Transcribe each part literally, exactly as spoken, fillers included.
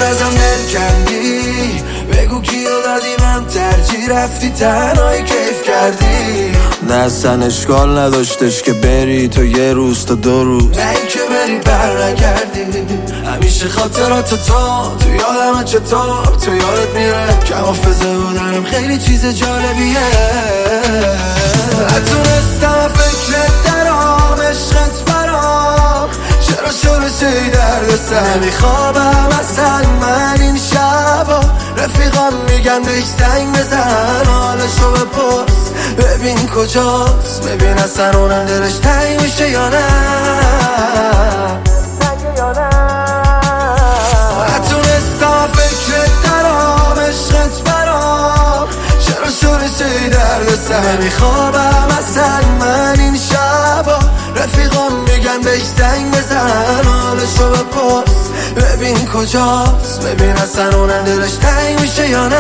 ازم دل کردی، بگو کیو دادی من ترجیح رفتی تنهایی کیف کردی. نه اصلا اشکال نداشتش که بری تو یه روز تا دو روز، نه این که بری بر نگردی. همیشه خاطرات تو تو یادم چطور تو یادت میره که حافظه بودنم خیلی چیز جالبیه. نتونستم فکرت درام عشقت برام، چرا شده چه درد سر میخوابم اصلا من این شبا. رفیقام میگن بهش زنگ بزن حالشو بپرس ببین کجاست، ببین اصلا اونم دلش تنگ میشه یا نه. نتونستم فکرت درام عشقت برام، چرا شده چه درد سر میخوابم اصلا من این شبا. رفیقام میگن بهش زنگ بزن حالشو بپرس ببین کجاست، ببین اصلا اونم دلش تنگ میشه یا نه.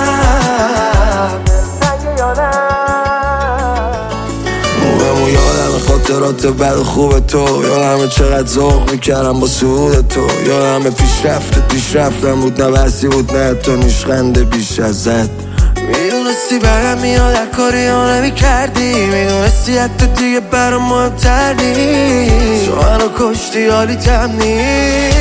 موهمو یادم خاطرات بد و خوب تو، یادم چقدر ذوق میکردم با سعود تو، یادم پیشرفت پیشرفتم بود نه بسی بود نه تو نیشخنده بیش ازت. میدونستی برم میاد هر کاری ها نمی کردی، میدونستی حتی دیگه برام مهمتر نیست، شو منو کشتی حالی تم نیست.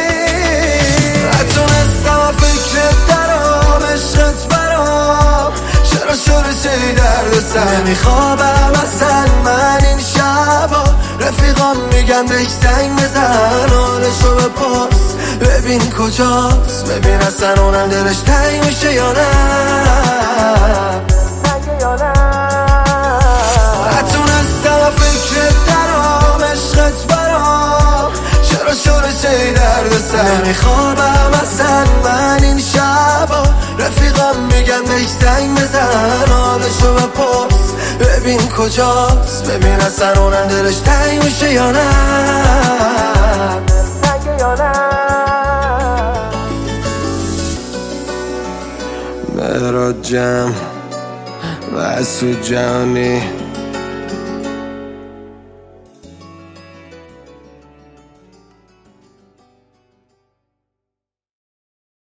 نتونستم فکرت درام عشقت برام، چرا شده چه درد سر میخوابم اصلا من این شبا. رفیقام میگن بهش زنگ بزن حالشو بپرس ببین کجاست، ببین اصلا اونم دلش تنگ میشه یا نه. نتونستم فکرت درام عشقت برام، چرا شده چه درد سر میخوابم اصلا من این شبا. رفیقام میگن بهش زنگ بزن حالشو بپرس ببین کجاست، ببین اصلا اونم دلش تنگ میشه یا نه. مهراد جمع مسعود جهانی